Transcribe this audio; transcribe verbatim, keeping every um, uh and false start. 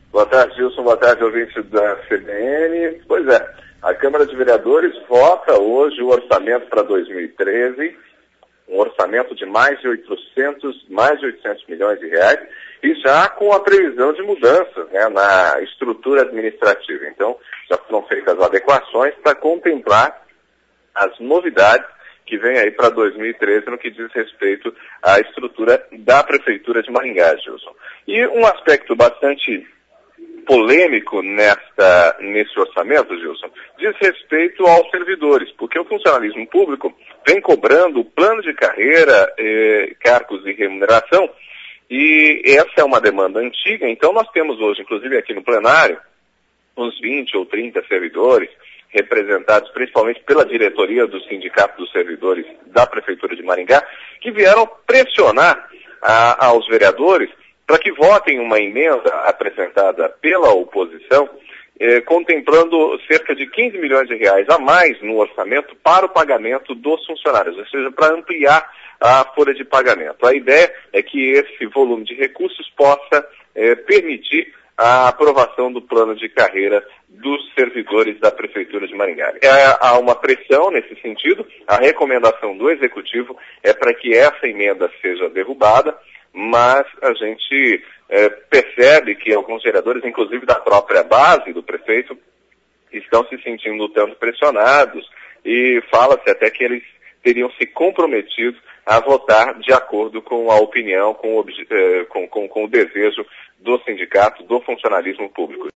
Boa tarde, Gilson. Boa tarde, ouvinte da C B N. Pois é, a Câmara de Vereadores vota hoje o orçamento para dois mil e treze, um orçamento de mais de oitocentos, mais de oitocentos milhões de reais, e já com a previsão de mudanças, né, na estrutura administrativa. Então, já foram feitas adequações para contemplar as novidades que vem aí para dois mil e treze no que diz respeito à estrutura da Prefeitura de Maringá, Gilson. E um aspecto bastante polêmico nesta, nesse orçamento, Gilson, diz respeito aos servidores, porque o funcionalismo público vem cobrando plano de carreira, eh, cargos e remuneração, e essa é uma demanda antiga. Então nós temos hoje, inclusive aqui no plenário, uns vinte ou trinta servidores, representados principalmente pela diretoria do Sindicato dos Servidores da Prefeitura de Maringá, que vieram pressionar a, aos vereadores para que votem uma emenda apresentada pela oposição, eh, contemplando cerca de quinze milhões de reais a mais no orçamento para o pagamento dos funcionários, ou seja, para ampliar a folha de pagamento. A ideia é que esse volume de recursos possa eh, permitir a aprovação do plano de carreira dos servidores da Prefeitura de Maringá. É, há uma pressão nesse sentido. A recomendação do Executivo é para que essa emenda seja derrubada, mas a gente é, percebe que alguns vereadores, inclusive da própria base do prefeito, estão se sentindo um tanto pressionados, e fala-se até que eles teriam se comprometido a votar de acordo com a opinião, com o, com, com, com o desejo do sindicato, do funcionalismo público.